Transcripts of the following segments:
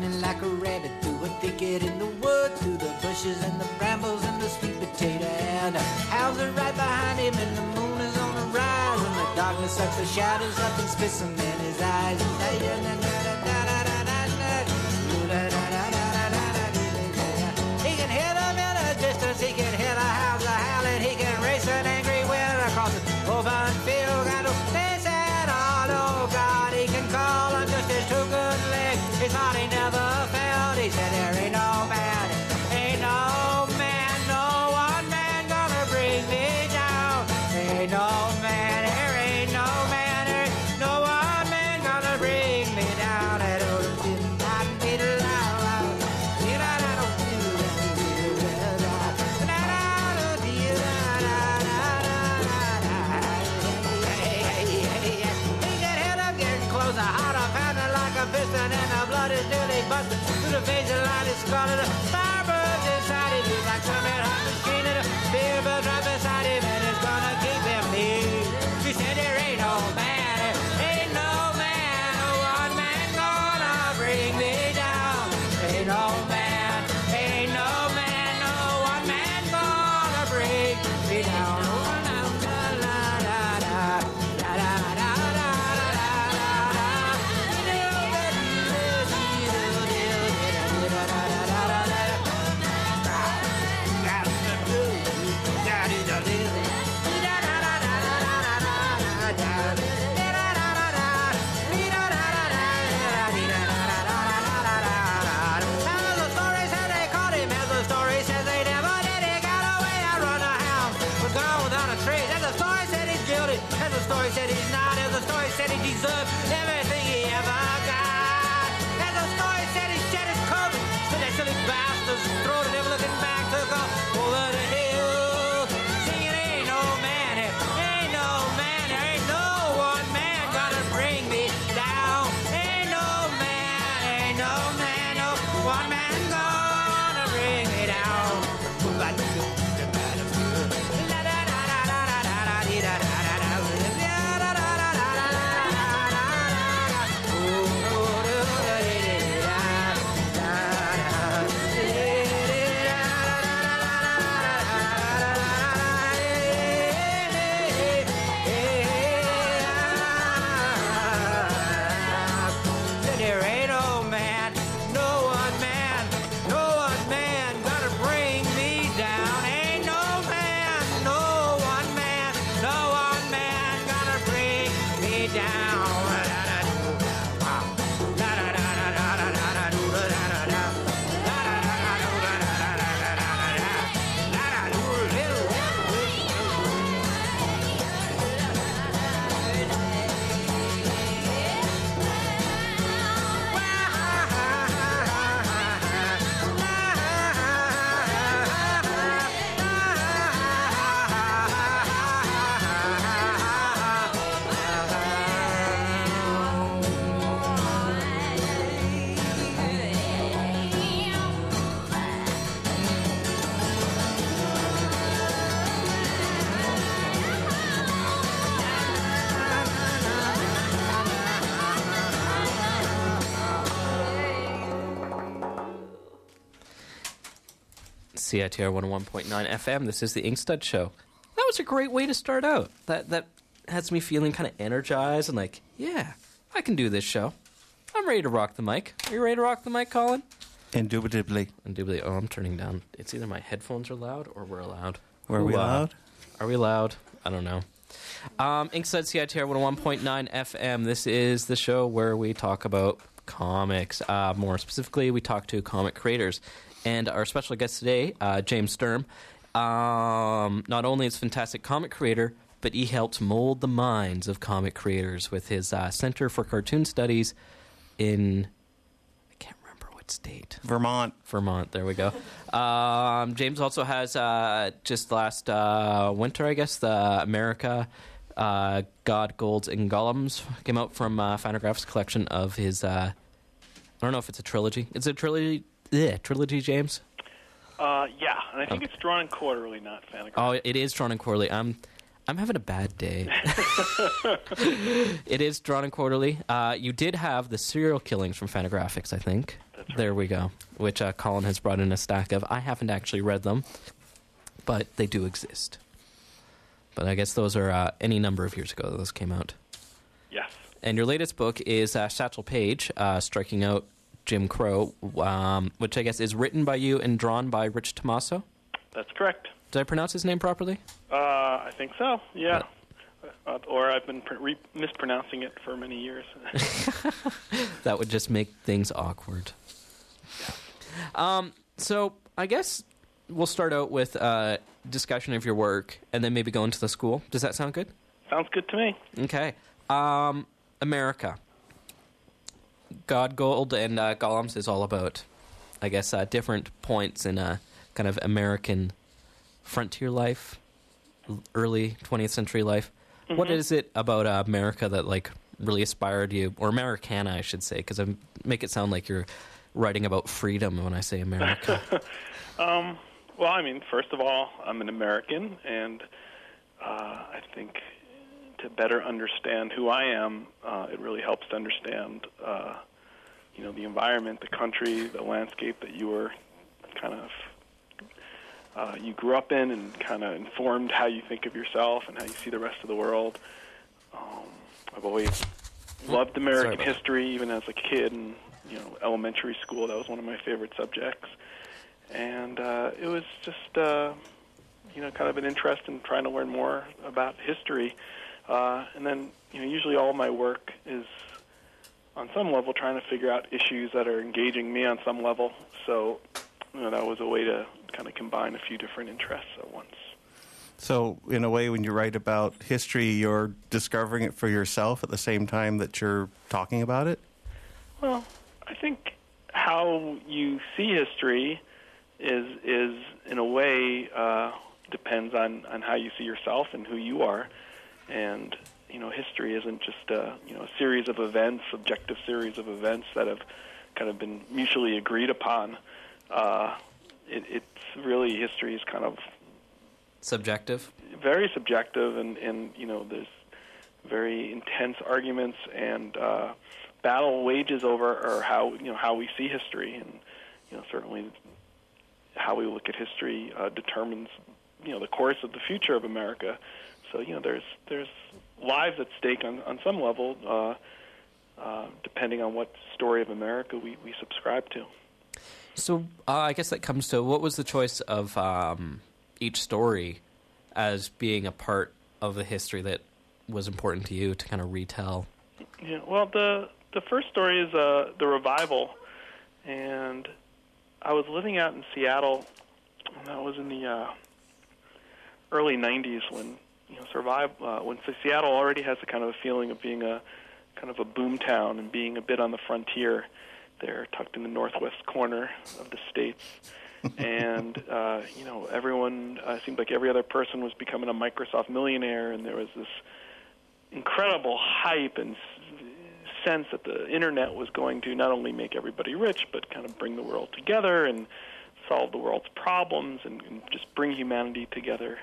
running like a rabbit through a thicket in the woods, through the bushes and the brambles and the sweet potato. And the hounds are right behind him, and the moon is on the rise, and the darkness sucks the shadows up and spits them in his eyes. He can hear them in the distance, he can hear the hounds are howling, he can race an angry wind across the open field. Got no place at all, oh God, he can call on just his two good legs, his heart he never felt. He said there ain't no man, ain't no man, no one man gonna bring me down. Ain't no man, there ain't no man, there ain't no one man gonna bring me down. Piston and the blood is nearly busted through the veins and line is scarlet. The firebirds inside him, he's like some red-hot machine, and the beer birds right beside him, and it's gonna keep him neat. She said there ain't no man, no one man gonna bring me down. Ain't no man, no one man gonna bring me down. As the story said he's not, as the story said he deserved everything he ever got. As the story said he shed his coat, so that silly bastard's throat, and never looking back took off over the hill, singing ain't no man, ain't no man, there ain't no one man gonna bring me down. Ain't no man, no one man gonna bring me down. CITR 101.9 FM. This is the Inkstud Show. That was a great way to start out. That has me feeling kind of energized and like, yeah, I can do this show. I'm ready to rock the mic. Are you ready to rock the mic, Colin? Indubitably. Indubitably. Oh, I'm turning down. It's either my headphones are loud or we're loud. Are we loud? Are we loud? I don't know. Inkstud CITR 101.9 FM. This is the show where we talk about comics. More specifically, we talk to comic creators. And our special guest today, James Sturm, not only is a fantastic comic creator, but he helped mold the minds of comic creators with his Center for Cartoon Studies in, I can't remember what state. Vermont, there we go. James also has, just last winter, I guess, the America God, Golds, and Golems came out from Fantagraphics collection of his, I don't know if it's a trilogy. It's a trilogy, James? Yeah, and I think it's drawn in quarterly, not Fantagraphics. Oh, it is drawn in quarterly. I'm having a bad day. It is Drawn and Quarterly. You did have the Serial Killings from Fantagraphics, I think. That's right. There we go. Which Colin has brought in a stack of. I haven't actually read them, but they do exist. But I guess those are any number of years ago those came out. Yes. And your latest book is Satchel Paige, Striking Out Jim Crow, which I guess is written by you and drawn by Rich Tommaso. That's correct. Did I pronounce his name properly? I think so, yeah. Or I've been mispronouncing it for many years. That would just make things awkward. So I guess we'll start out with a discussion of your work and then maybe go into the school. Does that sound good? Sounds good to me. Okay. America. God, Gold, and Golems is all about, I guess, different points in a kind of American frontier life, early 20th century life. Mm-hmm. What is it about America that like really inspired you, or Americana, I should say, because I make it sound like you're writing about freedom when I say America. Well, I mean, first of all, I'm an American, and I think to better understand who I am, it really helps to understand, the environment, the country, the landscape that you were kind of you grew up in, and kind of informed how you think of yourself and how you see the rest of the world. I've always loved American history, even as a kid in elementary school. That was one of my favorite subjects, and it was just kind of an interest in trying to learn more about history. And then usually all my work is on some level trying to figure out issues that are engaging me on some level. So that was a way to kind of combine a few different interests at once. So, in a way, when you write about history, you're discovering it for yourself at the same time that you're talking about it? Well, I think how you see history is in a way, depends on how you see yourself and who you are. And, history isn't just a series of events, subjective series of events that have kind of been mutually agreed upon. It's really, history is kind of subjective, very subjective, and there's very intense arguments and battle wages over how we see history, and certainly how we look at history determines the course of the future of America. So there's lives at stake on some level, depending on what story of America we subscribe to. So I guess that comes to, what was the choice of each story as being a part of the history that was important to you to kind of retell? Yeah, well, the first story is the revival, and I was living out in Seattle, and that was in the early 90s when when Seattle already has a kind of a feeling of being a kind of a boom town and being a bit on the frontier. They're tucked in the northwest corner of the states, and everyone seemed like every other person was becoming a Microsoft millionaire, and there was this incredible hype and sense that the internet was going to not only make everybody rich, but kind of bring the world together and solve the world's problems and just bring humanity together.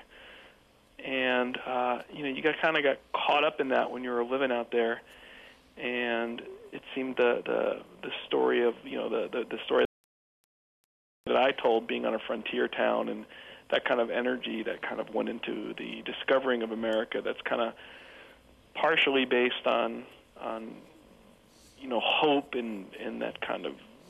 And you got caught up in that when you were living out there, and it seemed the story of the story that I told, being on a frontier town, and that kind of energy that kind of went into the discovering of America, that's kind of partially based on hope and that kind of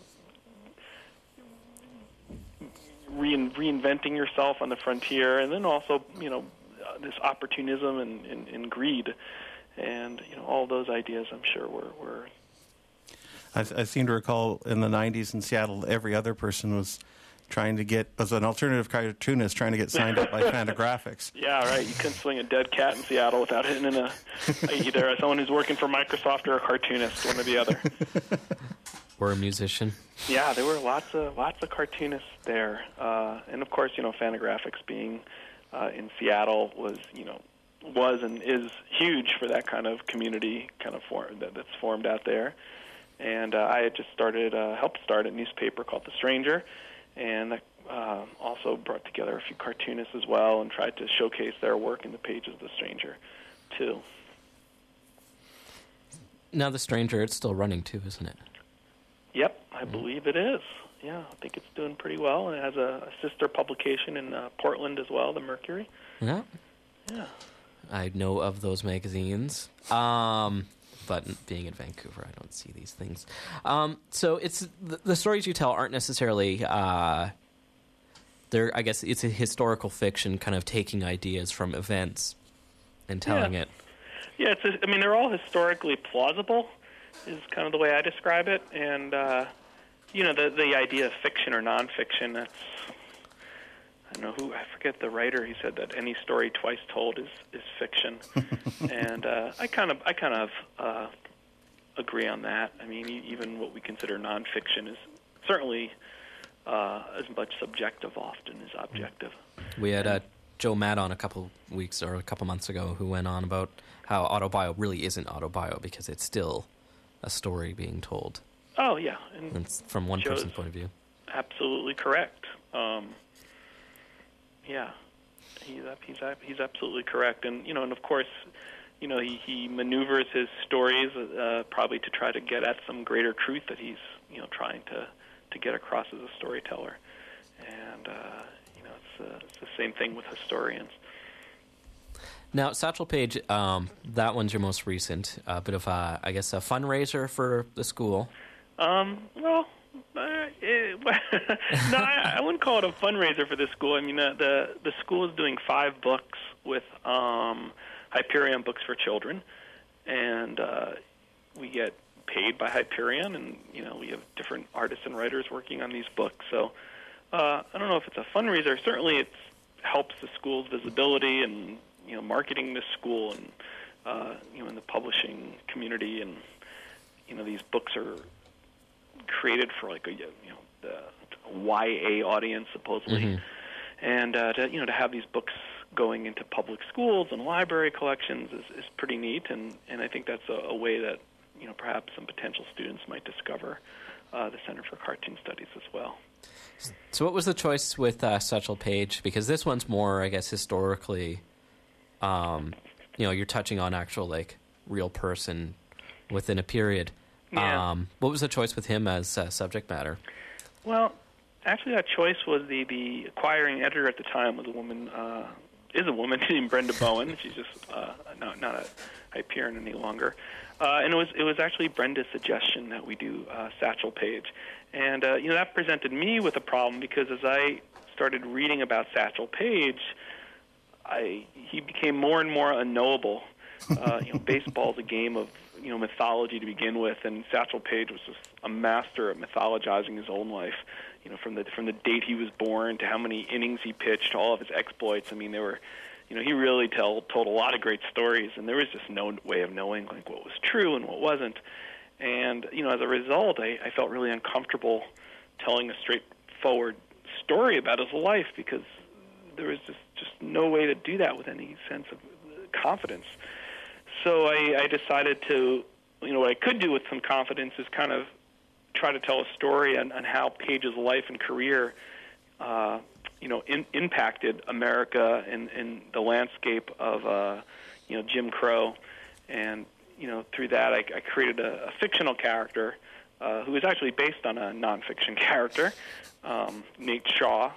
reinventing yourself on the frontier, and then also this opportunism and greed, and all those ideas, I'm sure were. I seem to recall in the 90s in Seattle, every other person was trying to get, as an alternative cartoonist, trying to get signed up by Fantagraphics. Yeah, right. You couldn't swing a dead cat in Seattle without hitting in either someone who's working for Microsoft or a cartoonist, one or the other. Or a musician. Yeah, there were lots of cartoonists there, and of course, Fantagraphics being in Seattle was and is huge for that kind of community kind of that's formed out there. And I had just helped start a newspaper called The Stranger, and that also brought together a few cartoonists as well and tried to showcase their work in the pages of The Stranger, too. Now The Stranger, it's still running too, isn't it? Yep, I believe it is. Yeah, I think it's doing pretty well, and it has a sister publication in Portland as well, the Mercury. Yeah. Yeah. I know of those magazines, but being in Vancouver, I don't see these things. So it's the stories you tell aren't necessarily. I guess it's a historical fiction, kind of taking ideas from events and telling it. Yeah, they're all historically plausible, is kind of the way I describe it, and the idea of fiction or nonfiction. That's, I don't know I forget the writer. He said that any story twice told is fiction, and I kind of agree on that. I mean, even what we consider nonfiction is certainly as much subjective often as objective. We had Joe Matt on a couple months ago, who went on about how autobio really isn't autobio because it's still a story being told. Oh yeah, and it's from one person's point of view. Absolutely correct. Yeah, he's absolutely correct, and and of course, he maneuvers his stories probably to try to get at some greater truth that he's trying to get across as a storyteller, and it's the same thing with historians. Now, Satchel Paige, that one's your most recent, a bit of a fundraiser for the school. No, I wouldn't call it a fundraiser for the school. I mean, the school is doing 5 books with Hyperion Books for Children, and we get paid by Hyperion, and we have different artists and writers working on these books. So I don't know if it's a fundraiser. Certainly, it helps the school's visibility and marketing this school and in the publishing community, and these books are created for like the YA audience supposedly, and to have these books going into public schools and library collections is pretty neat, and I think that's a way that perhaps some potential students might discover the Center for Cartoon Studies as well. So what was the choice with Satchel Paige? Because this one's more, I guess, historically, you're touching on actual real person within a period. Yeah. What was the choice with him as subject matter? Well, actually, that choice was the acquiring editor at the time was a woman named Brenda Bowen. She's just not a Hyperion any longer, and it was actually Brenda's suggestion that we do Satchel Paige, and that presented me with a problem because as I started reading about Satchel Paige, he became more and more unknowable. Baseball's a game of mythology to begin with, and Satchel Paige was just a master at mythologizing his own life. From the date he was born to how many innings he pitched, to all of his exploits. I mean, they were, he really told a lot of great stories, and there was just no way of knowing what was true and what wasn't. And as a result, I felt really uncomfortable telling a straightforward story about his life because there was just no way to do that with any sense of confidence. So I decided to, what I could do with some confidence is kind of try to tell a story on how Paige's life and career, impacted America and the landscape of, Jim Crow. And, through that I created a fictional character who was actually based on a nonfiction character, Nate Shaw,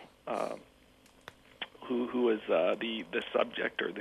who was the subject or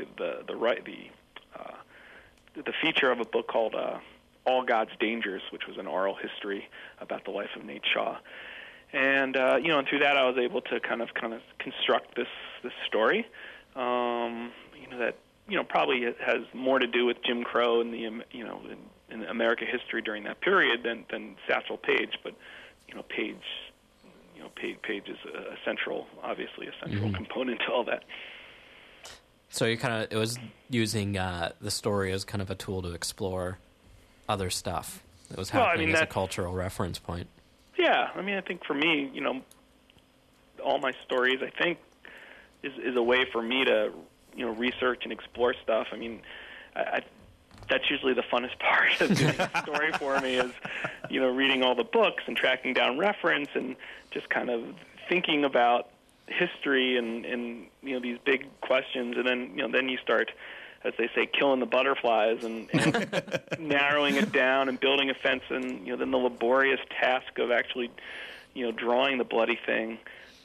the feature of a book called All God's Dangers, which was an oral history about the life of Nate Shaw. And and through that I was able to kind of construct this story, that probably has more to do with Jim Crow and the in American history during that period than Satchel Paige, but Paige is obviously a central component to all that. So it was using the story as kind of a tool to explore other stuff that was happening as a cultural reference point. Yeah, I think for me, all my stories, I think, is a way for me to, research and explore stuff. That's usually the funnest part of doing a story for me is, reading all the books and tracking down reference and just kind of thinking about, history and these big questions, and then you start, as they say, killing the butterflies and narrowing it down and building a fence, and then the laborious task of actually drawing the bloody thing.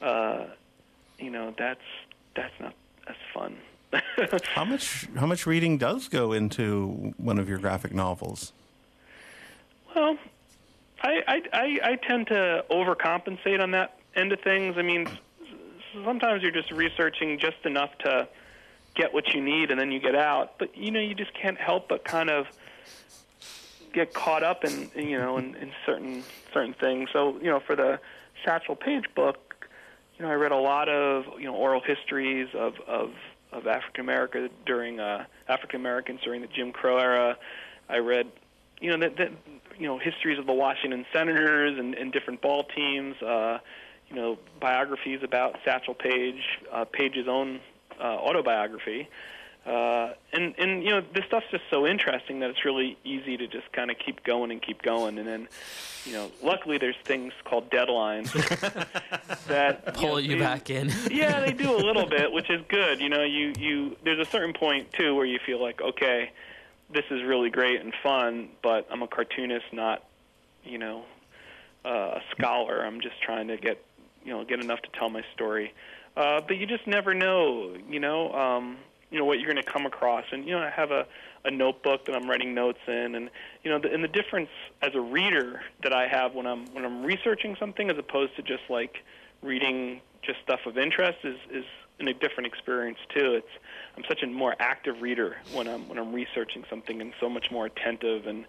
That's not as fun. How much reading does go into one of your graphic novels? Well, I tend to overcompensate on that end of things. I mean, sometimes you're just researching just enough to get what you need, and then you get out. But you just can't help but kind of get caught up in certain things. So for the Satchel Paige book, I read a lot of oral histories of African Americans during the Jim Crow era. I read histories of the Washington Senators and different ball teams. Biographies about Satchel Paige, Paige's own autobiography. And this stuff's just so interesting that it's really easy to just kind of keep going. And then, luckily there's things called deadlines that pull you back in. Yeah, they do a little bit, which is good. There's a certain point too where you feel like, okay, this is really great and fun, but I'm a cartoonist, not, a scholar. I'm just trying to get enough to tell my story. But you just never know, what you're going to come across. And, I have a notebook that I'm writing notes in. And, the difference as a reader that I have when I'm researching something as opposed to just like reading just stuff of interest is in a different experience too. I'm such a more active reader when I'm researching something, and so much more attentive. And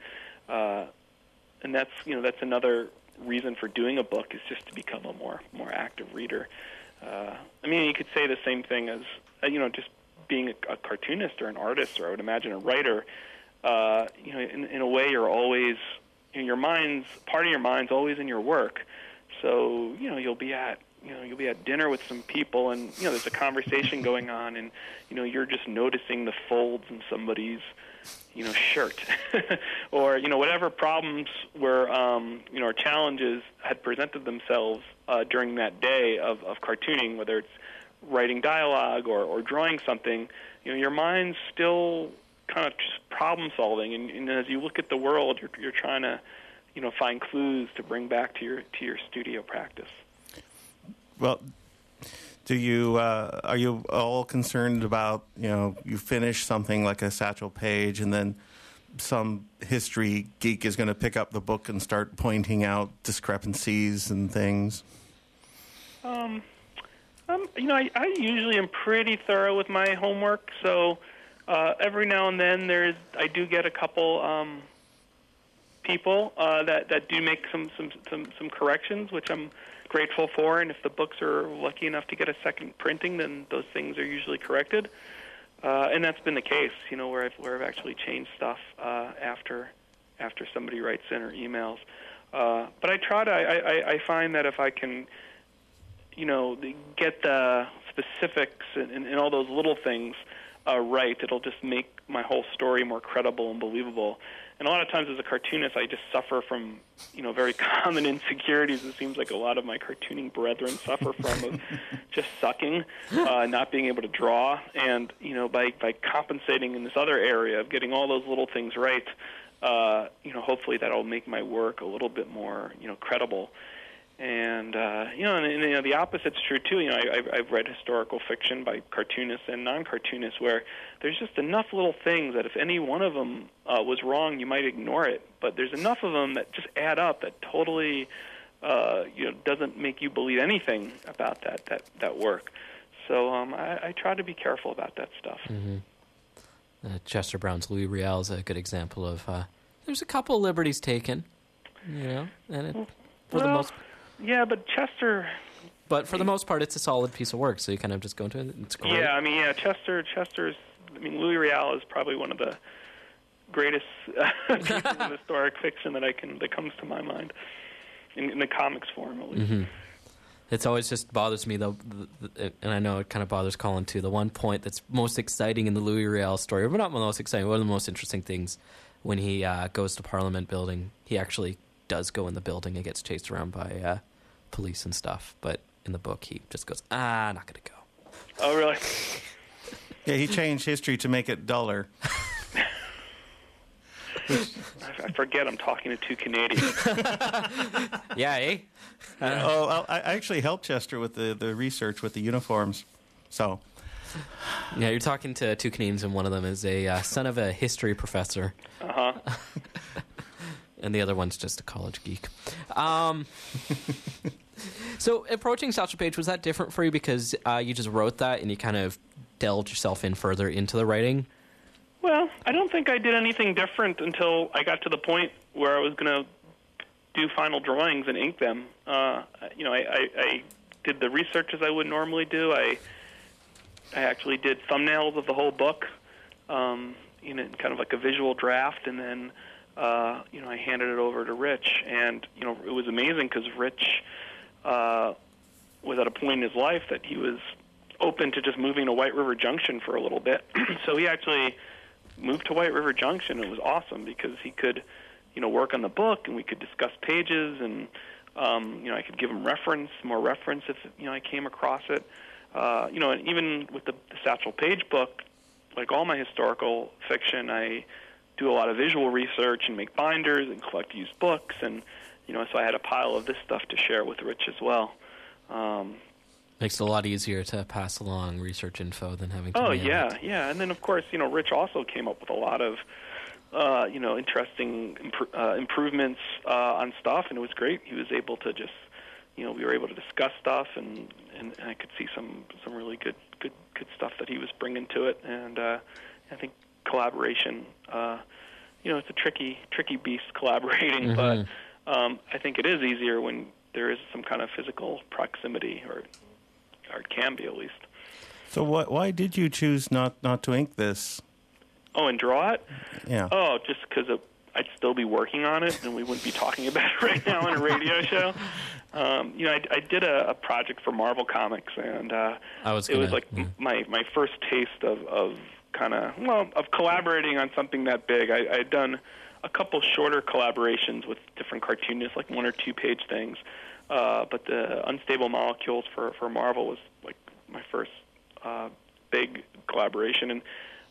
that's another reason for doing a book, is just to become a more active reader. You could say the same thing as, just being a cartoonist or an artist, or I would imagine a writer. In a way, you're always, part of your mind's always in your work. So, you'll be at dinner with some people, and, there's a conversation going on, and, you're just noticing the folds in somebody's, shirt, or, whatever problems were, or challenges had presented themselves during that day of cartooning, whether it's writing dialogue or drawing something, your mind's still kind of just problem solving, and as you look at the world, you're trying to, find clues to bring back to your studio practice. Well, are you all concerned about, you finish something like a Satchel Paige, and then some history geek is going to pick up the book and start pointing out discrepancies and things? I usually am pretty thorough with my homework, so every now and then I do get a couple people that do make some corrections, which I'm grateful for. And if the books are lucky enough to get a second printing, then those things are usually corrected. And that's been the case, where I've actually changed stuff after somebody writes in or emails. But I find that if I can, get the specifics and all those little things right, it'll just make my whole story more credible and believable. And a lot of times as a cartoonist, I just suffer from, very common insecurities. It seems like a lot of my cartooning brethren suffer from, of just sucking, not being able to draw. And, by compensating in this other area of getting all those little things right, hopefully that'll make my work a little bit more, credible. And, the opposite's true, too. I've read historical fiction by cartoonists and non-cartoonists where there's just enough little things that if any one of them was wrong, you might ignore it. But there's enough of them that just add up that totally, doesn't make you believe anything about that work. So I try to be careful about that stuff. Mm-hmm. Chester Brown's Louis Riel is a good example of there's a couple liberties taken, and for the most. Yeah, but Chester. But for the most part, it's a solid piece of work. So you kind of just go into it. It's great. Yeah, Chester's. Louis Riel is probably one of the greatest pieces of historic fiction that comes to my mind in the comics form, at least. Mm-hmm. It's always just bothers me though, and I know it kind of bothers Colin too. The one point that's most exciting in the Louis Riel story, but not the most exciting, one of the most interesting things, when he goes to Parliament building, he actually does go in the building and gets chased around by police and stuff. But in the book, he just goes, not going to go. Oh, really? Yeah, he changed history to make it duller. I forget I'm talking to two Canadians. Yeah, eh? I actually helped Chester with the research with the uniforms. So, Yeah, you're talking to two Canadians, and one of them is a son of a history professor. Uh-huh. And the other one's just a college geek. So approaching Satchel Paige, was that different for you because you just wrote that and you kind of delved yourself in further into the writing? Well, I don't think I did anything different until I got to the point where I was going to do final drawings and ink them. I did the research as I would normally do. I actually did thumbnails of the whole book, kind of like a visual draft, and then I handed it over to Rich. And it was amazing because Rich was at a point in his life that he was open to just moving to White River Junction for a little bit. So he actually moved to White River Junction. It was awesome because he could, work on the book, and we could discuss pages, and I could give him more reference if I came across it. And even with the Satchel Paige book, like all my historical fiction, I do a lot of visual research and make binders and collect used books, and so I had a pile of this stuff to share with Rich as well. Makes it a lot easier to pass along research info than having to mail it. Yeah. And then, of course, Rich also came up with a lot of, interesting improvements on stuff, and it was great. He was able to just, we were able to discuss stuff, and I could see some really good stuff that he was bringing to it. And I think collaboration, it's a tricky beast collaborating, but I think it is easier when there is some kind of physical proximity, or it can be at least. So why did you choose not to ink this? Oh, and draw it? Yeah. Oh, just because I'd still be working on it, and we wouldn't be talking about it right now on a radio show. I did a project for Marvel Comics, and it was like my first taste of collaborating on something that big. I had done a couple shorter collaborations with different cartoonists, like 1 or 2 page things. But the Unstable Molecules for Marvel was like my first big collaboration, and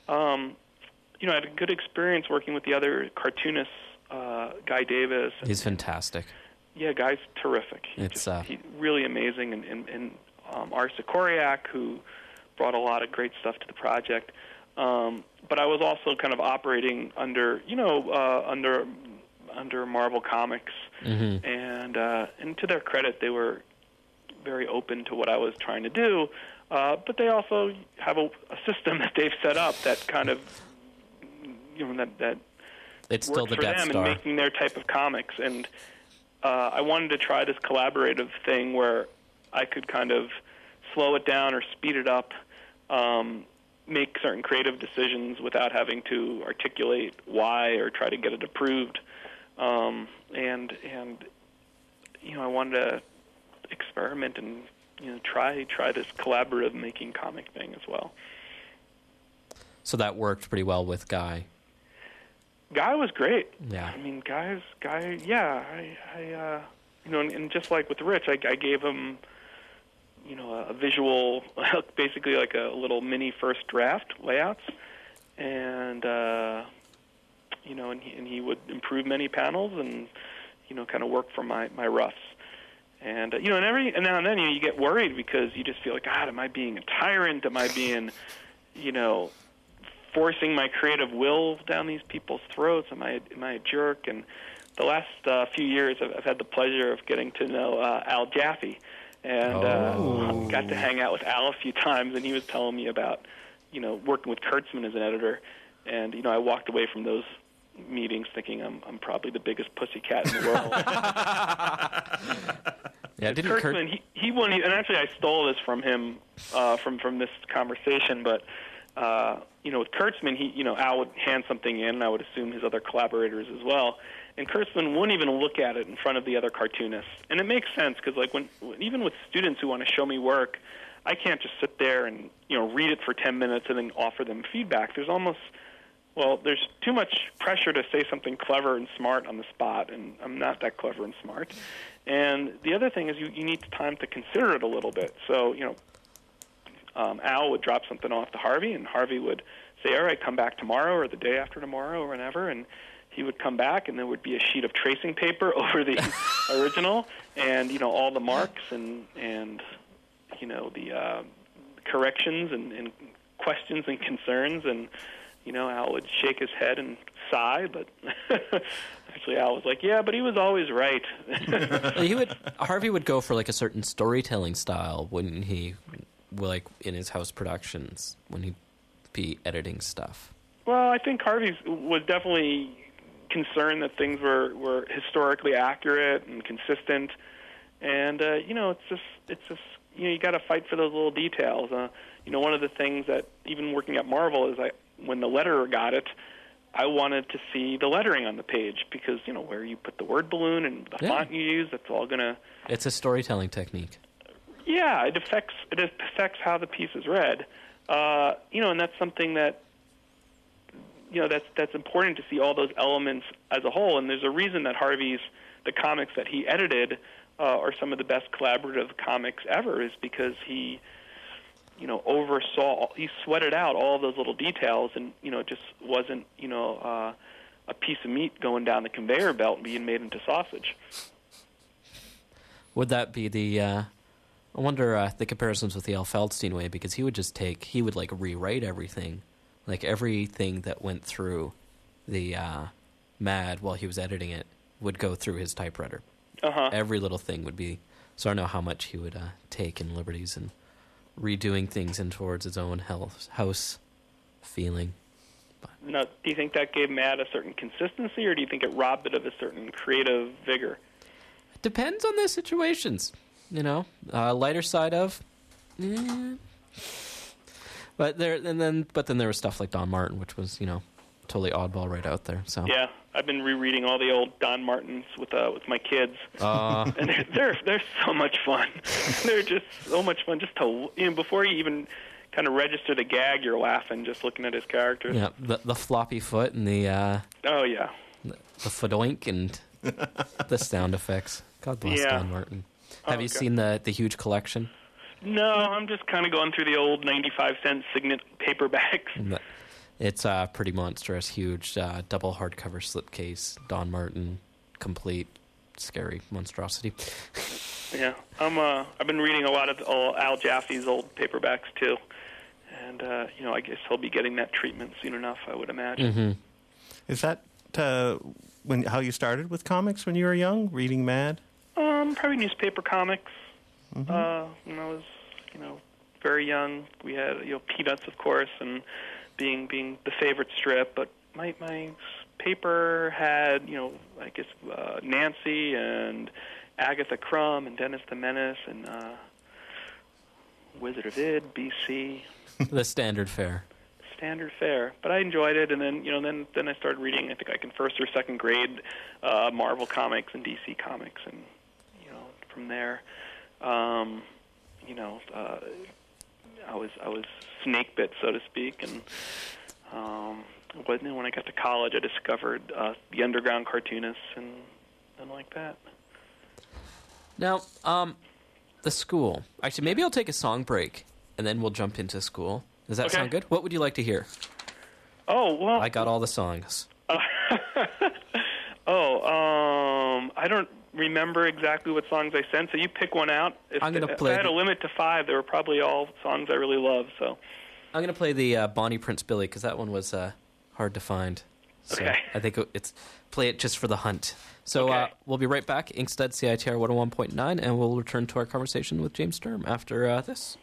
I had a good experience working with the other cartoonists, Guy Davis. He's fantastic. Yeah, Guy's terrific. He's really amazing, and Art Sikoriak, who brought a lot of great stuff to the project. But I was also kind of operating under Marvel Comics, and to their credit, they were very open to what I was trying to do. But they also have a system that they've set up that kind of, that it's works still the for Death them Star. in making their type of comics. And I wanted to try this collaborative thing where I could kind of slow it down or speed it up, make certain creative decisions without having to articulate why or try to get it approved. And I wanted to experiment and try this collaborative making comic thing as well. So that worked pretty well with Guy. Guy was great. Yeah. I mean, Guy. Yeah. And just like with Rich, I gave him, a visual, basically like a little mini first draft layouts, and and he would improve many panels and kind of work from my roughs. And and now and then you get worried because you just feel like, God, am I being a tyrant? Am I being forcing my creative will down these people's throats? Am I a jerk? And the last few years, I've had the pleasure of getting to know Al Jaffe, and got to hang out with Al a few times, and he was telling me about working with Kurtzman as an editor, and I walked away from those meetings thinking I'm probably the biggest pussycat in the world. Yeah, didn't Kurtzman, he won, and actually I stole this from him from this conversation, but with Kurtzman, Al would hand something in, and I would assume his other collaborators as well, and Kurtzman wouldn't even look at it in front of the other cartoonists. And it makes sense because, like, even with students who want to show me work, I can't just sit there and read it for 10 minutes and then offer them feedback. There's too much pressure to say something clever and smart on the spot, and I'm not that clever and smart. And the other thing is you need time to consider it a little bit. So, Al would drop something off to Harvey, and Harvey would say, all right, come back tomorrow or the day after tomorrow or whenever, and he would come back, and there would be a sheet of tracing paper over the original, and, all the marks and the corrections and questions and concerns, and, Al would shake his head and sigh, but actually Al was like, yeah, but he was always right. Harvey would go for like a certain storytelling style when he, like in his house productions, when he'd be editing stuff. Well, I think Harvey was definitely concerned that things were historically accurate and consistent, and it's just you got to fight for those little details. One of the things that even working at Marvel is when the letterer got it, I wanted to see the lettering on the page because where you put the word balloon and the font you use, that's all gonna. It's a storytelling technique. Yeah, it affects how the piece is read, and that's something that that's important to see all those elements as a whole. And there's a reason that the comics that he edited are some of the best collaborative comics ever, is because he he sweated out all those little details, and it just wasn't a piece of meat going down the conveyor belt and being made into sausage. Would that be the? I wonder the comparisons with the Al Feldstein way, because he would like rewrite everything, like everything that went through the Mad while he was editing it would go through his typewriter. Every little thing would be. So I don't know how much he would take in liberties and redoing things in towards his own house feeling. But. Now, do you think that gave Mad a certain consistency, or do you think it robbed it of a certain creative vigor? It depends on the situations, lighter side of. But then there was stuff like Don Martin, which was totally oddball right out there. So yeah, I've been rereading all the old Don Martins with my kids, and they're so much fun. They're just so much fun. Just to before you even kind of register the gag, you're laughing just looking at his characters. Yeah, the floppy foot and the oh yeah, the fodoink and the sound effects. God bless Don Martin. Have you seen the huge collection? No, I'm just kind of going through the old 95-cent Signet paperbacks. It's pretty monstrous, huge, double hardcover slipcase, Don Martin, complete, scary monstrosity. Yeah, I've been reading a lot of Al Jaffe's old paperbacks too, and I guess he'll be getting that treatment soon enough, I would imagine. Mm-hmm. Is that how you started with comics when you were young, reading Mad? Probably newspaper comics. Mm-hmm. When I was very young, we had Peanuts, of course, and being the favorite strip, but my paper had I guess Nancy and Agatha Crumb and Dennis the Menace and Wizard of Id, BC. The standard fare. But I enjoyed it, and then then I started reading. I think in first or second grade, Marvel comics and DC comics, and from there, I was snake bit, so to speak, and when I got to college, I discovered the underground cartoonists and like that. Now, the school. Actually, maybe I'll take a song break, and then we'll jump into school. Does that sound good? What would you like to hear? Oh, well... I got all the songs. I don't remember exactly what songs I sent, so you pick one out. If I had a limit to 5, they were probably all songs I really love, so... I'm going to play the Bonnie Prince Billy, because that one was hard to find. So okay. I think it's play it just for the hunt. So we'll be right back, Inkstead CITR 101.9, and we'll return to our conversation with James Sturm after this.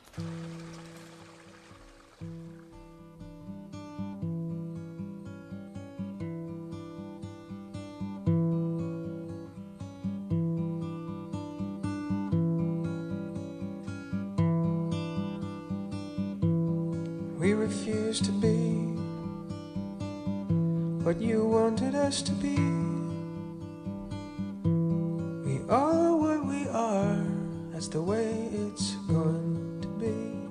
We refused to be what you wanted us to be. We are what we are, that's the way it's going to be.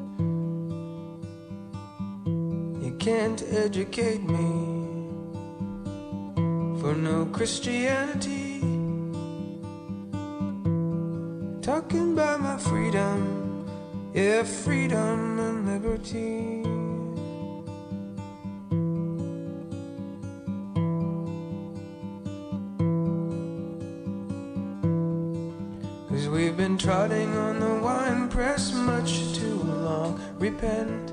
You can't educate me for no Christianity. talking about my freedom, yeah, freedom and liberty. 'Cause we've been trotting on the wine press much too long. Repent.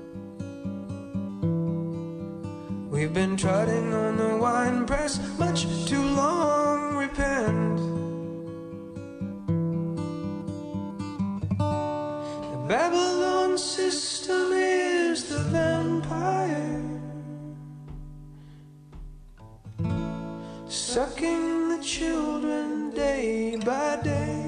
We've been trotting on the wine press much too long. Repent. The Babylon system is the vampire, sucking the children day by day.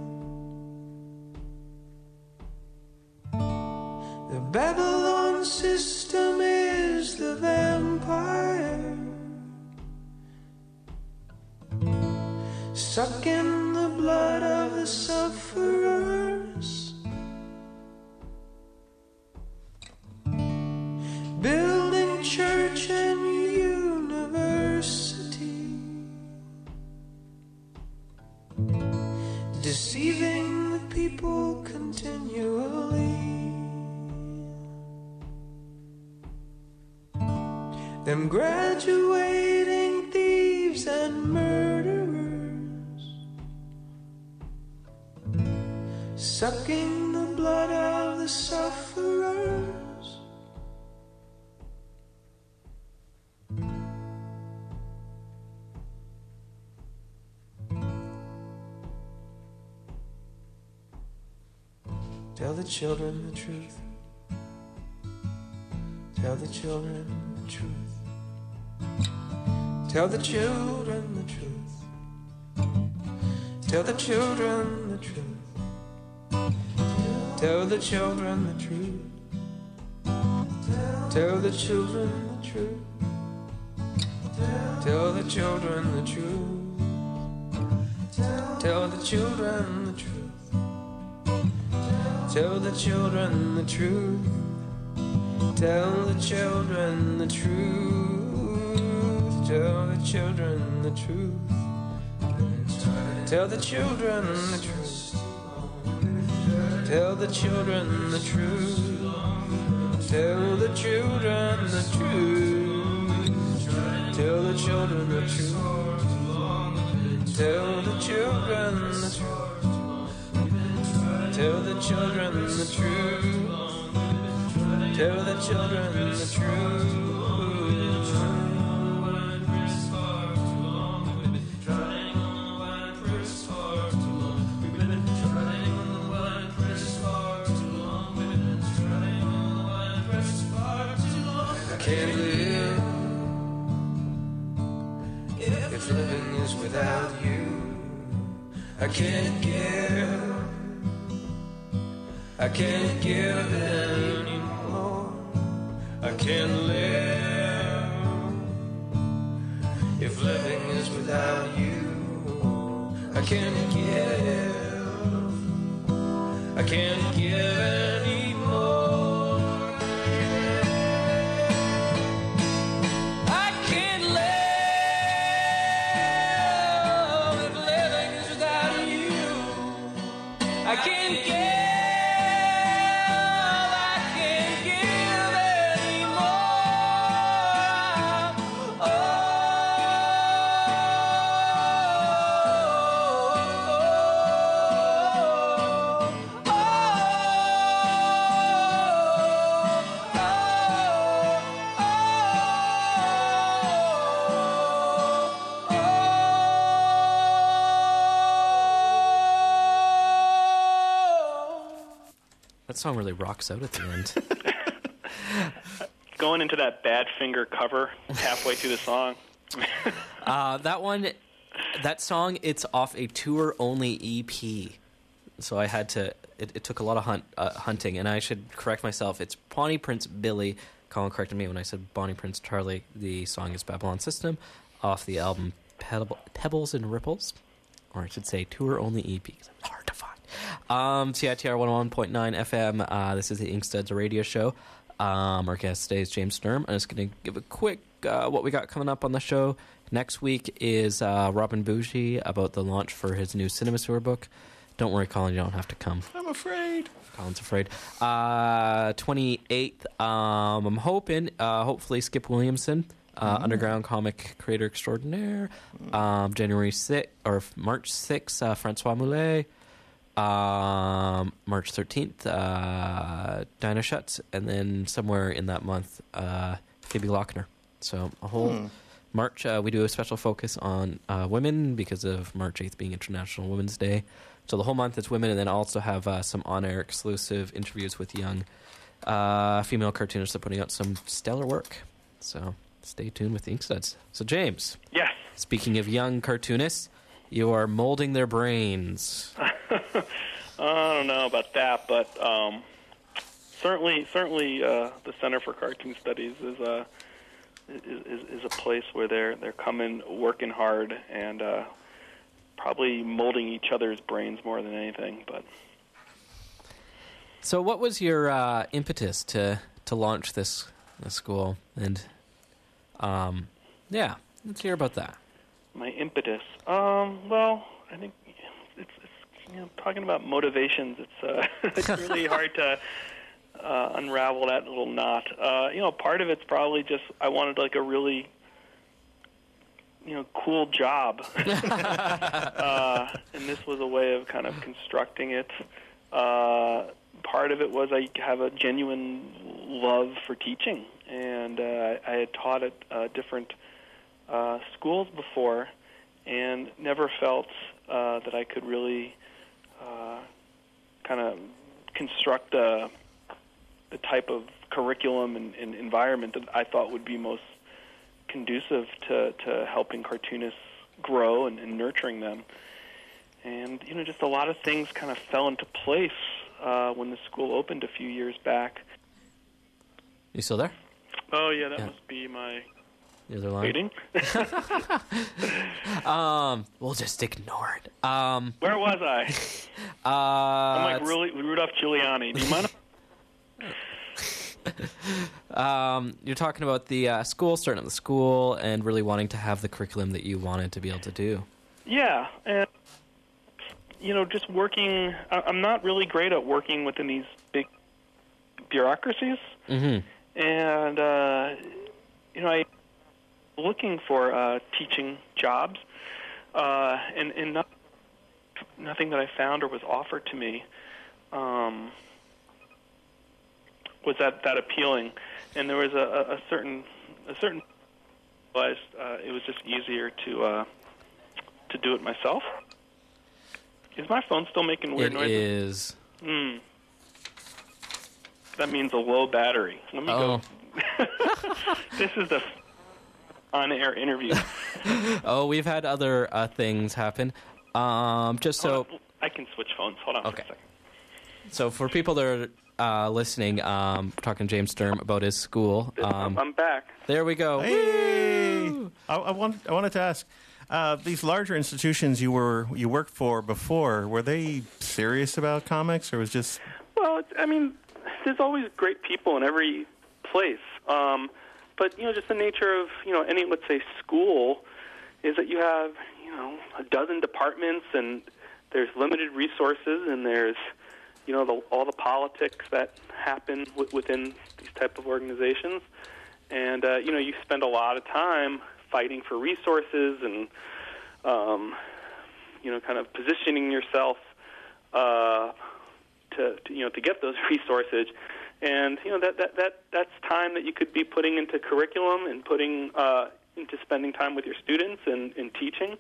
The Babylon system is the vampire, sucking the blood of the sufferers, building church and university, deceiving the people continually. Them graduating thieves and murderers, sucking the blood of the sufferers. Tell the children the truth. Tell the children the truth. Tell the children the truth. Tell the children the truth. Tell the children the truth. Tell the children the truth. Tell the children the truth. Tell the children the truth. Tell the children the truth. Tell the children the truth. Tell the children the truth. Tell the children the truth. Tell the children the truth. Tell the children the truth. Tell the children the truth. Tell the children the truth. Tell the children the truth. Tell the children the truth. I can't live if living is without you. I can't give it anymore. I can't live if living is without you. I can't give anymore. I can't live if living is without you. I can't give. That song really rocks out at the end. Going into that Badfinger cover halfway through the song. That song, it's off a tour-only EP. So I had to... It took a lot of hunting, and I should correct myself. It's Bonnie Prince Billy. Colin corrected me when I said Bonnie Prince Charlie. The song is Babylon System, off the album Pebbles and Ripples. Or I should say tour-only EP, because it's hard to find. CITR 101.9 FM. This is the Inkstuds radio show. Our guest today is James Sturm. I'm just going to give a quick what we got coming up on the show. Next week is Robin Bougie about the launch for his new Cinema Sewer book. Don't worry, Colin, you don't have to come. I'm afraid. Colin's afraid. 28th, I'm hoping, hopefully Skip Williamson, underground comic creator extraordinaire. January 6th, or March 6th, Francois Moulet. March 13th, Dinah Schutz. And then somewhere in that month, Phoebe Lochner. So a whole March, we do a special focus on women because of March 8th being International Women's Day. So the whole month it's women, and then also have some on-air exclusive interviews with young female cartoonists that are putting out some stellar work. So stay tuned with the Inkstuds. So James. Yes. Speaking of young cartoonists, you are molding their brains. I don't know about that, but certainly, the Center for Cartoon Studies is a place where they're coming, working hard, and probably molding each other's brains more than anything. But so, what was your impetus to launch this school? And yeah, let's hear about that. My impetus. Well, I think it's talking about motivations. It's really hard to unravel that little knot. Part of it's probably just I wanted like a really cool job, and this was a way of kind of constructing it. Part of it was I have a genuine love for teaching, and I had taught at different schools before, and never felt that I could really kind of construct the type of curriculum and environment that I thought would be most conducive to helping cartoonists grow and nurturing them. And, just a lot of things kind of fell into place when the school opened a few years back. You still there? Oh, yeah, that must be my The other line? waiting. We'll just ignore it. Where was I? I'm like Rudolph Giuliani. Do you mind? You're talking about the school, starting at the school, and really wanting to have the curriculum that you wanted to be able to do. Yeah, and just working. I'm not really great at working within these big bureaucracies, and I looking for teaching jobs, and nothing that I found or was offered to me was that appealing. And there was a certain realized it was just easier to do it myself. Is my phone still making weird noises? It is. That means a low battery. Let me go. This is the on-air interview. Oh, we've had other things happen. Just so I can switch phones. Hold on for a second. So for people that are listening, talking to James Sturm about his school. I'm back. There we go. Hey! I wanted to ask, these larger institutions you worked for before, were they serious about comics, or was just? Well, there's always great people in every place. But just the nature of any, let's say, school is that you have a dozen departments, and there's limited resources, and there's all the politics that happen within these type of organizations, and you spend a lot of time fighting for resources and kind of positioning yourself to get those resources. And that's time that you could be putting into curriculum and putting into spending time with your students and teaching.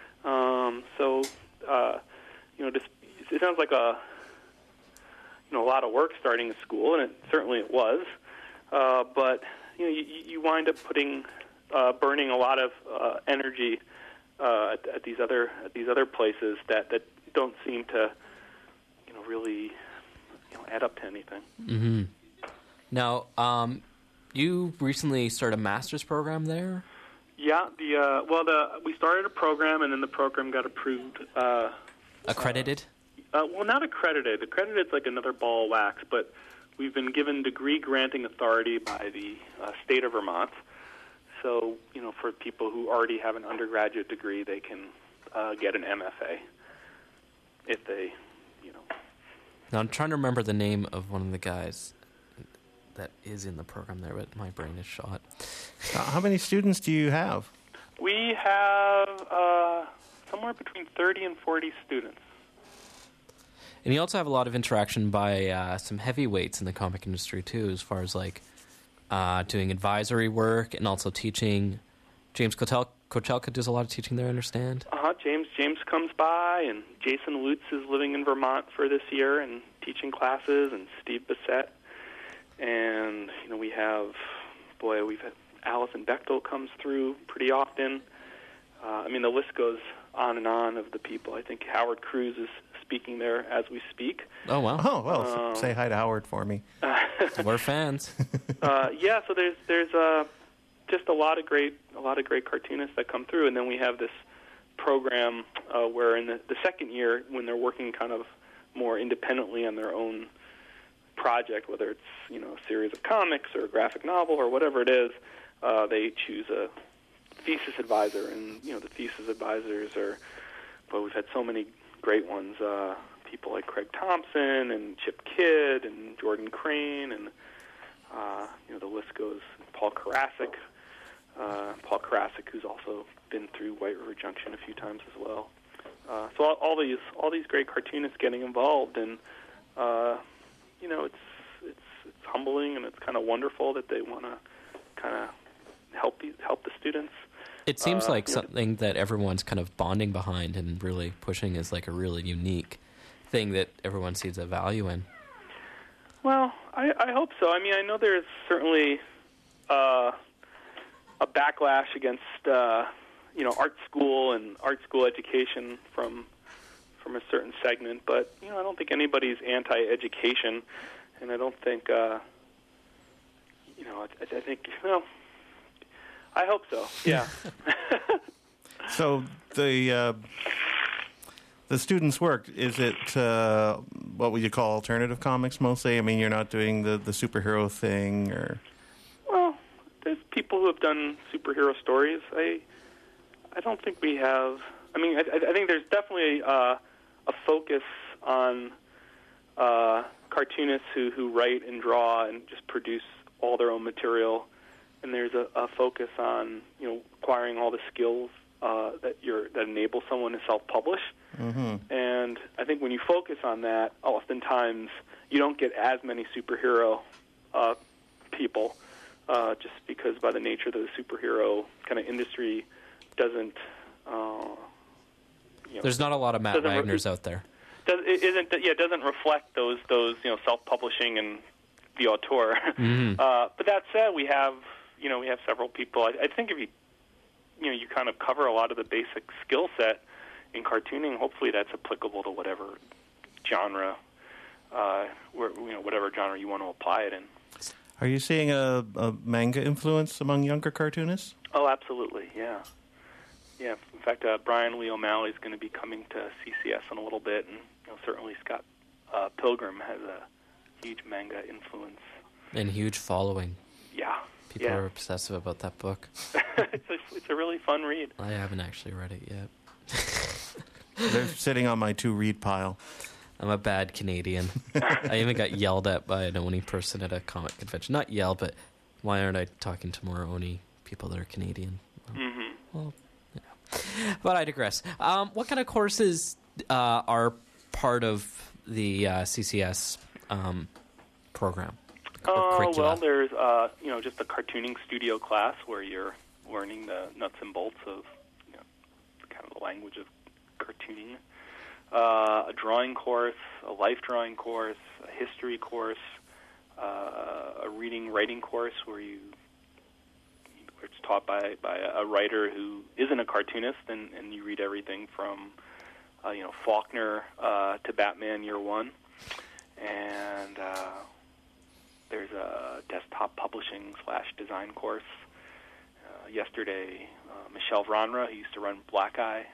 It sounds like a lot of work starting a school, and it was. But you wind up burning a lot of energy at these other places that don't seem to really add up to anything. Mm-hmm. Now, you recently started a master's program there? Yeah, we started a program, and then the program got approved. Accredited? Well, not accredited. Accredited's like another ball of wax, but we've been given degree granting authority by the state of Vermont. So, for people who already have an undergraduate degree, they can get an MFA if they Now I'm trying to remember the name of one of the guys that is in the program there, but my brain is shot. How many students do you have? We have somewhere between 30 and 40 students. And you also have a lot of interaction by some heavyweights in the comic industry too, as far as like doing advisory work and also teaching. James Kochelka does a lot of teaching there, I understand. James comes by, and Jason Lutz is living in Vermont for this year and teaching classes, and Steve Bissett. And, we've had Alison Bechtel comes through pretty often. The list goes on and on of the people. I think Howard Cruz is speaking there as we speak. Oh, wow. Oh, well, say hi to Howard for me. We're fans. So there's just a lot of great cartoonists that come through, and then we have this program where in the second year, when they're working kind of more independently on their own project, whether it's a series of comics or a graphic novel or whatever it is, they choose a thesis advisor, and the thesis advisors are. But we've had so many great ones. People like Craig Thompson and Chip Kidd and Jordan Crane, and the list goes. Paul Karasik, who's also been through White River Junction a few times as well. So all these great cartoonists getting involved, and it's humbling, and it's kind of wonderful that they want to kind of help the students. It seems like something that everyone's kind of bonding behind and really pushing is like a really unique thing that everyone sees a value in. Well, I hope so. I know there's certainly a backlash against art school and art school education from a certain segment, but I don't think anybody's anti-education, and I don't think I think I hope so. Yeah. So the students' work, is it what would you call alternative comics mostly? You're not doing the superhero thing, or? Well, there's people who have done superhero stories. I don't think we have. I think there's definitely a focus on cartoonists who write and draw and just produce all their own material. And there's a focus on acquiring all the skills that enable someone to self-publish. Mm-hmm. And I think when you focus on that, oftentimes you don't get as many superhero people, just because by the nature of the superhero kind of industry doesn't. There's not a lot of Matt Wagners out there. It doesn't reflect those self-publishing and the auteur. Mm-hmm. But that said, we have several people. I think if you kind of cover a lot of the basic skill set in cartooning, hopefully that's applicable to whatever genre, whatever genre you want to apply it in. Are you seeing a manga influence among younger cartoonists? Oh, absolutely, yeah. Yeah, in fact, Brian Lee O'Malley is going to be coming to CCS in a little bit, and certainly Scott Pilgrim has a huge manga influence. And huge following. Yeah. People are obsessive about that book. It's a really fun read. I haven't actually read it yet. They're sitting on my to-read pile. I'm a bad Canadian. I even got yelled at by an Oni person at a comic convention. Not yelled, but why aren't I talking to more Oni people that are Canadian? Well, but I digress. What kind of courses are part of the CCS program? Well, there's just a cartooning studio class where you're learning the nuts and bolts of kind of the language of cartooning. A drawing course, a life drawing course, a history course, a reading writing course where it's taught by a writer who isn't a cartoonist, and you read everything from Faulkner to Batman Year One, and there's a desktop publishing / design course. Yesterday, Michel Vranra, who used to run Black Eye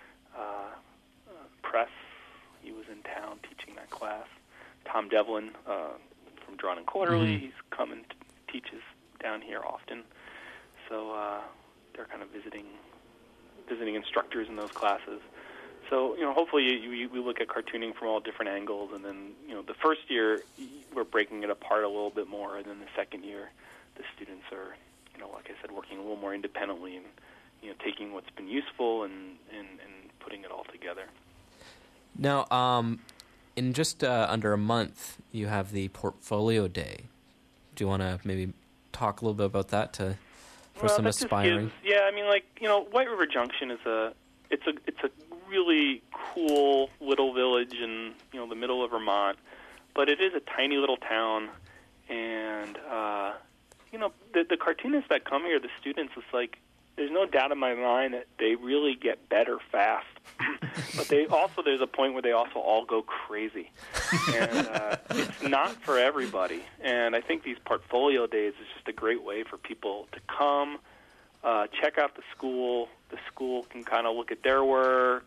Press, he was in town teaching that class. Tom Devlin from Drawn and Quarterly, he's come and teaches down here often. So they're kind of visiting instructors in those classes. So, hopefully we look at cartooning from all different angles, and then, the first year we're breaking it apart a little bit more, and then the second year the students are, like I said, working a little more independently and, taking what's been useful and putting it all together. Now, in just under a month, you have the Portfolio Day. Do you want to maybe talk a little bit about that for some aspiring? White River Junction is it's a really cool little village in the middle of Vermont, but it is a tiny little town, and the cartoonists that come here, the students, it's like there's no doubt in my mind that they really get better fast. But there's a point where they also all go crazy, and it's not for everybody. And I think these portfolio days is just a great way for people to come, check out the school. The school can kind of look at their work,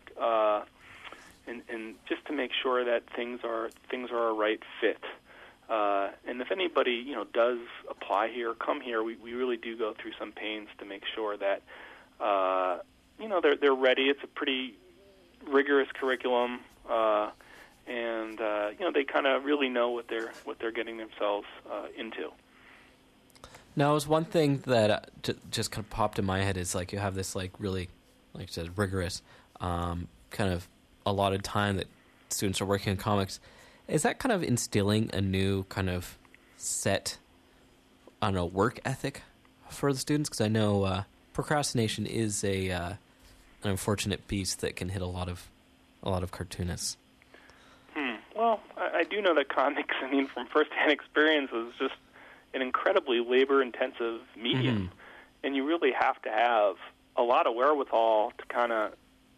and just to make sure that things are a right fit. And if anybody does apply here, come here, we really do go through some pains to make sure that they're ready. It's a pretty rigorous curriculum, and they kind of really know what they're getting themselves into. Now, it's one thing that just kind of popped in my head is like you have this really, like you said, rigorous kind of allotted time that students are working on comics. Is that kind of instilling a new kind of set, work ethic for the students? Because I know procrastination is an unfortunate beast that can hit a lot of cartoonists. Well, I do know that comics, from firsthand experience, is just an incredibly labor-intensive medium, and you really have to have a lot of wherewithal to kind of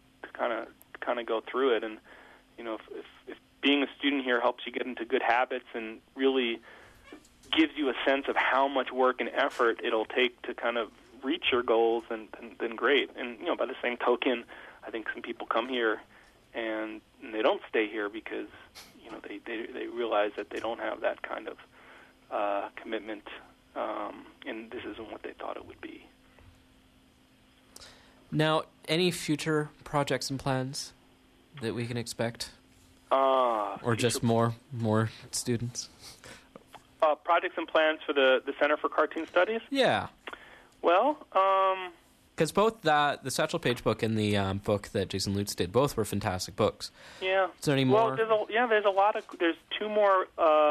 go through it. And if being a student here helps you get into good habits and really gives you a sense of how much work and effort it'll take to kind of reach your goals, then great. And by the same token, I think some people come here and they don't stay here because they realize that they don't have that kind of commitment, and this isn't what they thought it would be. Now, any future projects and plans that we can expect? Or just more students? Projects and plans for the Center for Cartoon Studies? Yeah. Well, because both the Satchel Paige book and the book that Jason Lutz did, both were fantastic books. Yeah. Is there any more? Well, there's two more.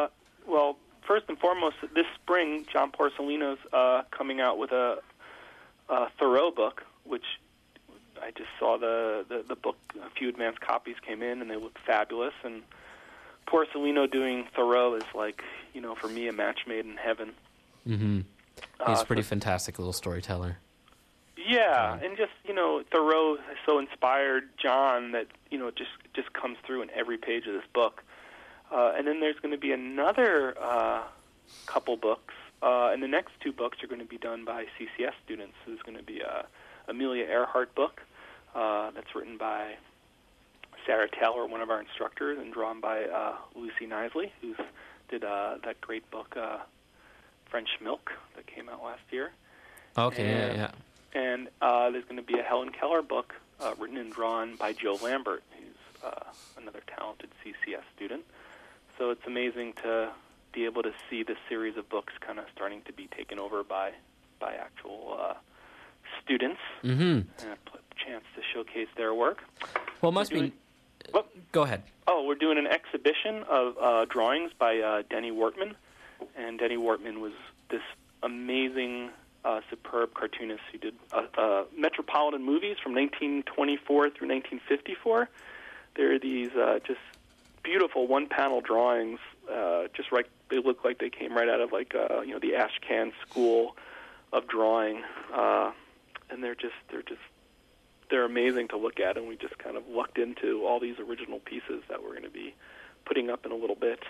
First and foremost, this spring, John Porcelino's coming out with a Thoreau book, which I just saw the book. A few advanced copies came in, and they looked fabulous. And Porcelino doing Thoreau is like, for me, a match made in heaven. Mm-hmm. He's a pretty fantastic little storyteller. Yeah, and just, Thoreau so inspired John that, it just comes through in every page of this book. And then there's going to be another couple books, and the next two books are going to be done by CCS students. There's going to be a Amelia Earhart book that's written by Sarah Taylor, one of our instructors, and drawn by Lucy Knisley, who did that great book, French Milk, that came out last year. Okay, yeah. And there's going to be a Helen Keller book written and drawn by Joe Lambert, who's another talented CCS student. So it's amazing to be able to see this series of books kind of starting to be taken over by actual students, and a chance to showcase their work. Well, it must be... Go ahead. Oh, we're doing an exhibition of drawings by Denny Wortman, and Denny Wortman was this amazing, superb cartoonist who did Metropolitan movies from 1924 through 1954. There are these just beautiful one-panel drawings, just like they look like they came right out of the Ashcan School of Drawing, and they're amazing to look at, and we just kind of lucked into all these original pieces that we're going to be putting up in a little bit.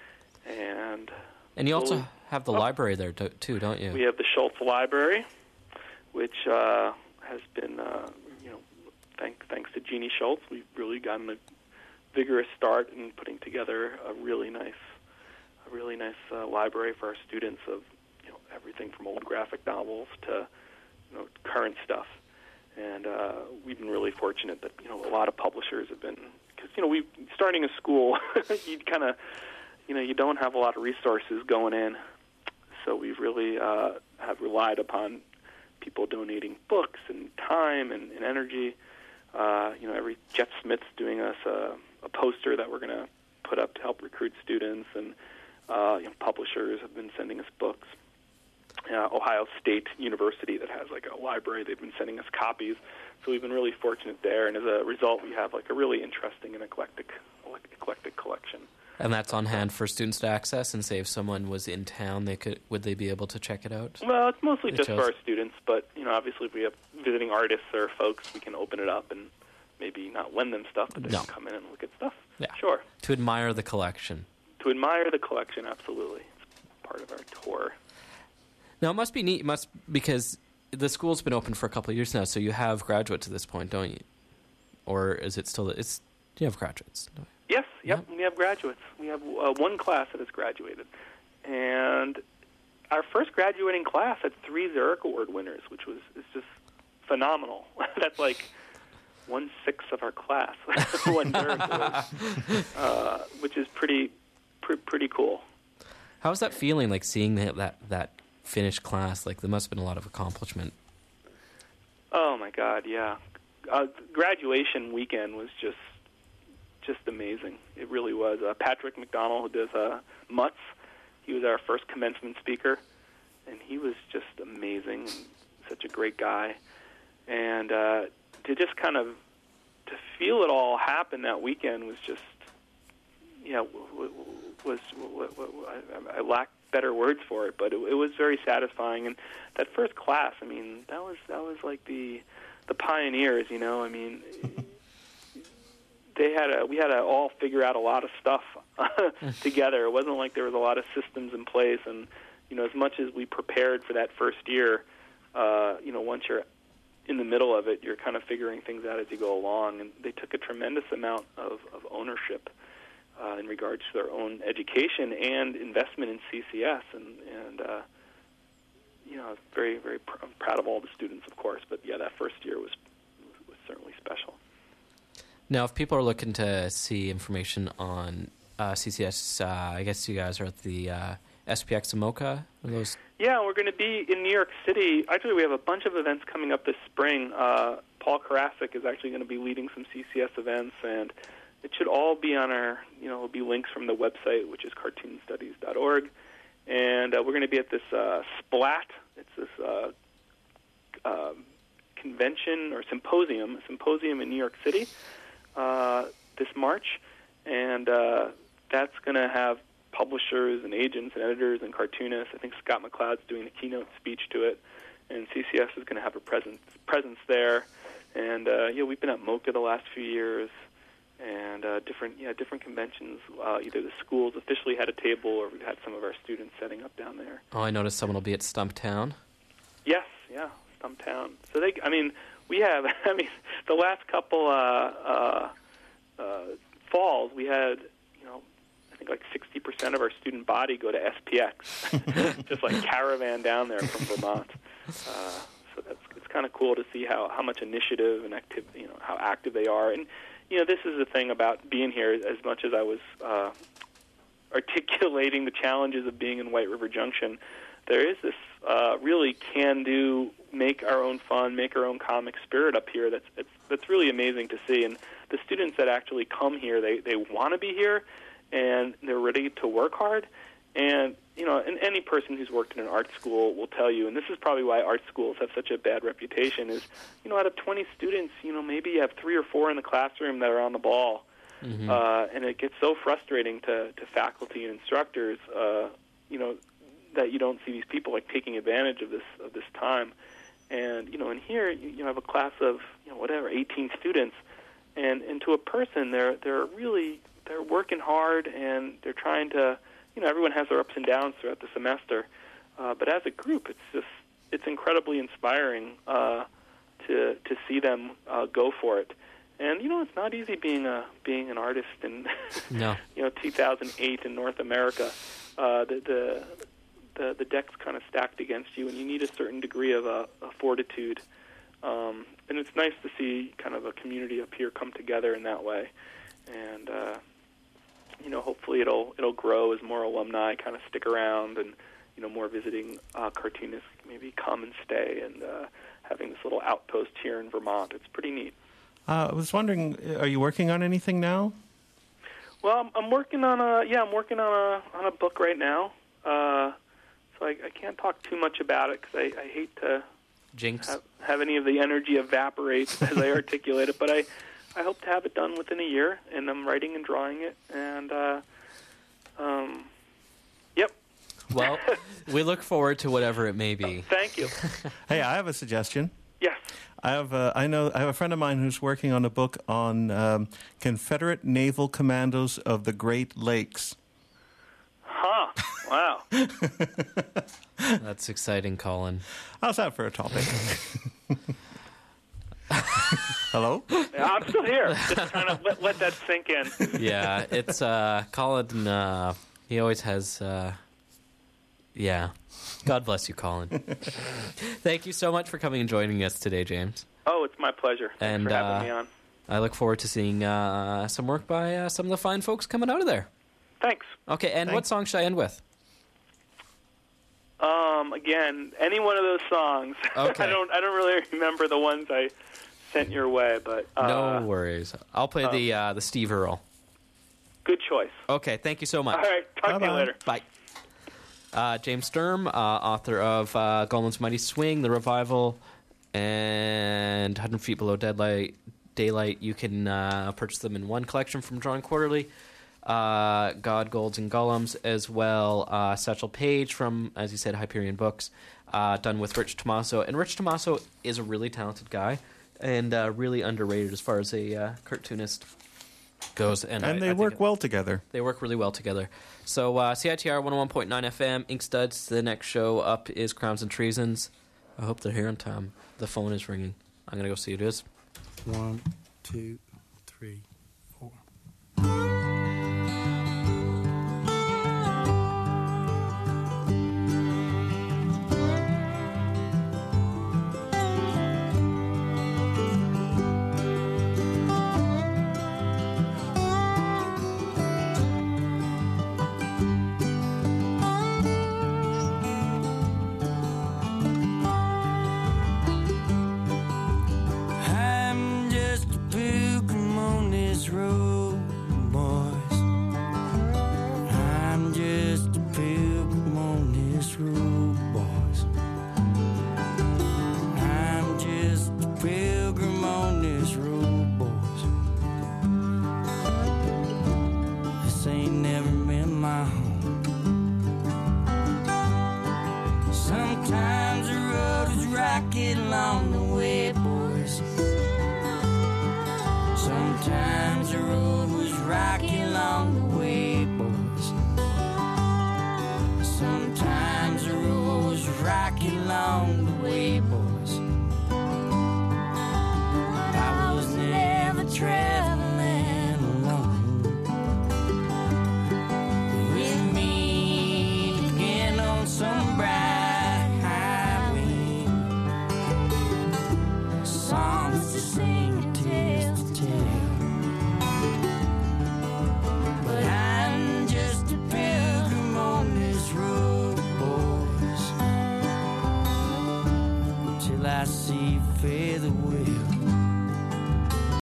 And you also have the library there too, don't you? We have the Schultz Library, which has been, thanks to Jeannie Schultz, we've really gotten a vigorous start in putting together a really nice library for our students of everything from old graphic novels to current stuff. And we've been really fortunate that, a lot of publishers have been, because, we starting a school, you kind of, you don't have a lot of resources going in. So we've really have relied upon people donating books and time and energy. Jeff Smith's doing us a poster that we're going to put up to help recruit students, and publishers have been sending us books. Ohio State University, that has like a library, they've been sending us copies. So we've been really fortunate there, and as a result, we have like a really interesting and eclectic collection. And that's on hand for students to access, and say if someone was in town, would they be able to check it out? Well, it's mostly just for our students, but obviously if we have visiting artists or folks, we can open it up and maybe not lend them stuff, but they can come in and look at stuff. Yeah. Sure. To admire the collection. To admire the collection, absolutely. It's part of our tour. Now, it must be neat, because the school's been open for a couple of years now, so you have graduates at this point, don't you? Or is it still... you have graduates, don't you? Yes, yep, we have graduates. We have one class that has graduated. And our first graduating class had 3 Zurich Award winners, which is just phenomenal. That's like 1/6 of our class, one Zurich Award, which is pretty cool. How's that feeling, like seeing that finished class? Like, there must have been a lot of accomplishment. Oh, my God, yeah. Graduation weekend was just amazing. It really was. Patrick McDonald, who does Mutz, he was our first commencement speaker, and he was just amazing and such a great guy. And to just kind of to feel it all happen that weekend was just, I lack better words for it, but it was very satisfying. And that first class, I mean, that was like the pioneers, I mean. We had to all figure out a lot of stuff together. It wasn't like there was a lot of systems in place, and as much as we prepared for that first year, once you're in the middle of it, you're kind of figuring things out as you go along. And they took a tremendous amount of ownership in regards to their own education and investment in CCS, and very, very I'm proud of all the students, of course. But yeah, that first year was certainly special. Now, if people are looking to see information on CCS, I guess you guys are at the SPX and MoCA? Yeah, we're going to be in New York City. Actually, we have a bunch of events coming up this spring. Paul Karasik is actually going to be leading some CCS events, and it should all be on our, it'll be links from the website, which is cartoonstudies.org. And we're going to be at this SPLAT. It's this convention or symposium in New York City. This March, and that's going to have publishers and agents and editors and cartoonists. I think Scott McCloud's doing a keynote speech to it, and CCS is going to have a presence there. And we've been at MoCA the last few years, and different conventions. Either the schools officially had a table, or we've had some of our students setting up down there. Oh, I noticed someone will be at Stumptown. Yes, yeah, Stumptown. So we have, the last couple falls, we had, I think like 60% of our student body go to SPX, just like caravan down there from Vermont. So it's kind of cool to see how much initiative and activity, how active they are. And, this is the thing about being here, as much as I was articulating the challenges of being in White River Junction, there is this really can-do, make our own fun, make our own comic spirit up here that's really amazing to see. And the students that actually come here, they want to be here, and they're ready to work hard. And, and any person who's worked in an art school will tell you, and this is probably why art schools have such a bad reputation, is, out of 20 students, maybe you have 3 or 4 in the classroom that are on the ball. Mm-hmm. And it gets so frustrating to faculty and instructors, that you don't see these people like taking advantage of this time. And in here you have a class of 18 students, and to a person they're working hard, and they're trying to everyone has their ups and downs throughout the semester, but as a group it's incredibly inspiring to see them go for it. And it's not easy being an artist in 2008 in North America. The deck's kind of stacked against you, and you need a certain degree of fortitude And it's nice to see kind of a community up here come together in that way. And, hopefully it'll grow as more alumni kind of stick around and, more visiting cartoonists maybe come and stay, and having this little outpost here in Vermont. It's pretty neat. I was wondering, are you working on anything now? Well, I'm working on a book right now. So I can't talk too much about it because I hate to Jinx. have any of the energy evaporate as I articulate it. But I hope to have it done within a year, and I'm writing and drawing it. And yep. Well, we look forward to whatever it may be. Thank you. Hey, I have a suggestion. Yes. I have a friend of mine who's working on a book on Confederate naval commandos of the Great Lakes. Huh. Wow. That's exciting, Colin. How's that for a topic? Hello? Yeah, I'm still here. Just trying to let that sink in. Yeah, it's Colin. He always has. Yeah. God bless you, Colin. Thank you so much for coming and joining us today, James. Oh, it's my pleasure. Thanks And for having me on. I look forward to seeing some work by some of the fine folks coming out of there. Thanks. Okay, and what song should I end with? Again, any one of those songs. Okay. I don't really remember the ones I sent your way, but No worries. I'll play the Steve Earle. Good choice. Okay, thank you so much. All right, talk to you later. Bye. James Sturm, author of Gollum's Mighty Swing, The Revival, and 100 Feet Below Daylight. You can purchase them in one collection from Drawing Quarterly. God, Golds, and Gollums, as well. Satchel Paige from, as you said, Hyperion Books, done with Rich Tomaso. And Rich Tomaso is a really talented guy and really underrated as far as a cartoonist goes. And they work well together. They work really well together. So CITR 101.9 FM, Ink Studs. The next show up is Crowns and Treasons. I hope they're here in time. The phone is ringing. I'm going to go see who it is. 1, 2, 3, 4. I'm just a pilgrim on this road, boys. I'm just a pilgrim on this road, boys. I'm just a pilgrim on this road, boys. This ain't never been my home. Sometimes the road is rocky along the way, boys. Sometimes the road was rocky along the way, boys. Sometimes the road was rocky along the